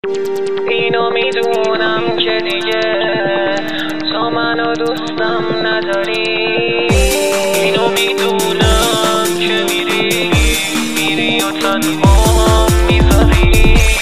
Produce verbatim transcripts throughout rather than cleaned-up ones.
اینو میدونم که دیگه تو منو دوستم نداری. اینو میدونم که میری میری و تنها میذاری.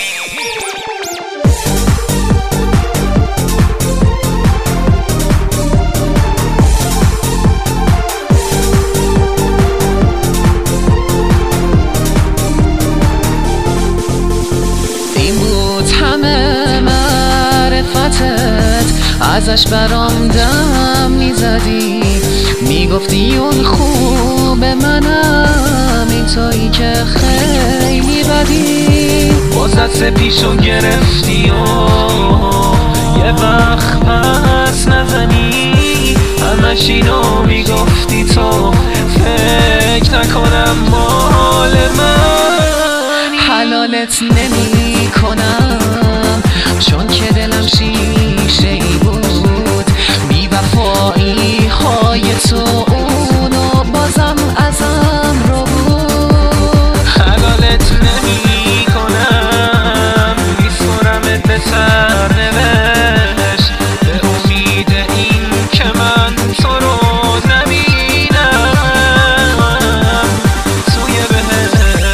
همه معرفتت ازش برام دم میزدی، میگفتی اون خوب منم این تویی که خیلی بدی. بازت پیشو گرفتی و یه وقت پس نزنی، همش اینو میگفتی تو فکر نکنم مال من. حلالت نمی کنم چون که دلم شیشه ای بود، بی وفایی های تو اونو بازم ازم رو بود. حلالت نمی کنم میسپرمت به سرنوشت، به امید این که من تو رو نبینم توی بهشت.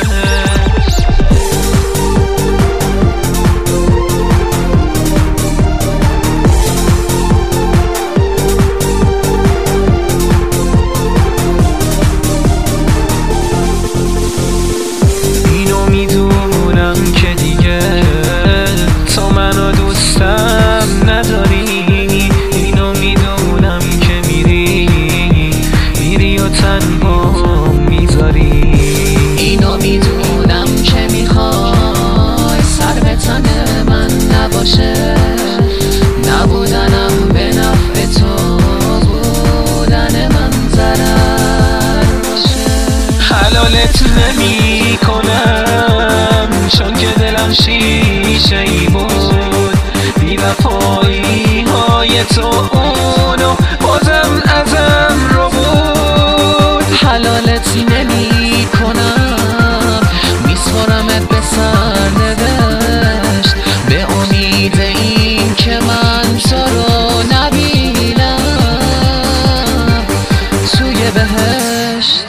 اینو میدونم که میخوای سر به تن من نباشه، نبودنم به نفع تو، بودن من ضرر باشه. حلالت نمی کنم چون که دلم شیشه ای بود، بی وفایی های تو اونو بازم ازم رو بود. حلالت نمی کنم میسپرمت به سرنوشت، به امید این که من تو رو نبینم توی بهشت.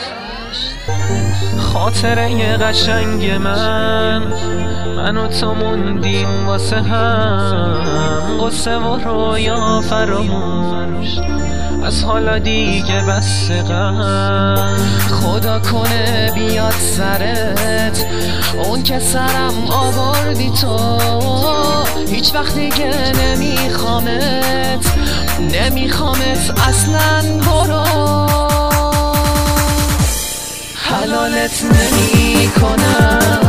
خاطره قشنگ من من و تو موندیم واسه هم، قصه و رویا فراموش از حالا دیگه بس غم. خدا کنه بیاد سرت اون که سرم آوردی تو، هیچ وقت دیگه نمیخوامت نمیخوامت اصلا، برو. حلالت نمی کنم